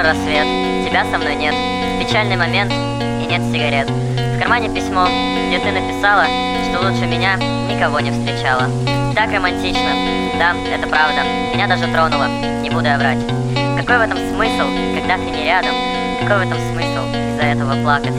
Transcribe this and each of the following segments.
рассвет, тебя со мной нет. Печальный момент и нет сигарет. В кармане письмо, где ты написала, что лучше меня никого не встречала. Так романтично, да, это правда, меня даже тронуло, не буду я врать. Какой в этом смысл, когда ты не рядом? Какой в этом смысл из-за этого плакать?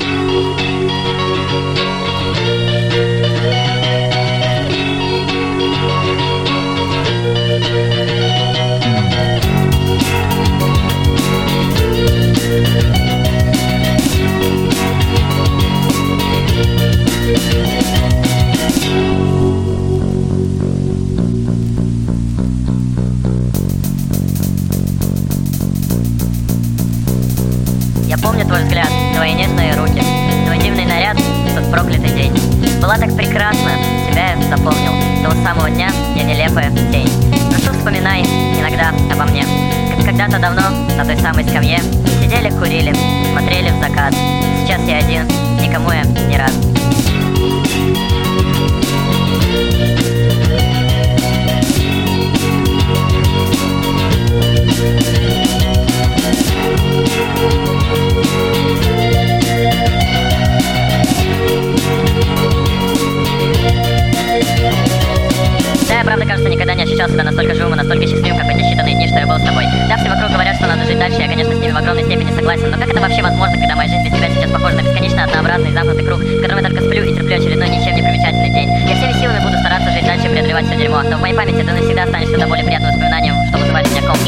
Я помню твой взгляд, твои нежные руки, твой дивный наряд в тот проклятый день. Была так прекрасна, тебя я запомнил. С того самого дня я нелепая тень. Прошу, вспоминай иногда обо мне, как когда-то давно на той самой скамье сидели, курили, смотрели в закат. Сейчас я один, никому я не рад. Да, я правда, кажется, никогда не ощущал себя настолько живым и настолько счастливым, как в эти считанные дни, что я был с тобой. Да, все вокруг говорят, что надо жить дальше, я, конечно, с ними в огромной степени согласен, но как это вообще возможно, когда моя жизнь без тебя сейчас похожа на бесконечно однообразный замкнутый круг, в котором я только сплю и терплю очередной ничем не примечательный день. Я всеми силами буду стараться жить дальше и преодолевать все дерьмо, но в моей памяти ты навсегда останешься до более приятным воспоминанием, что вызывает у меня ком в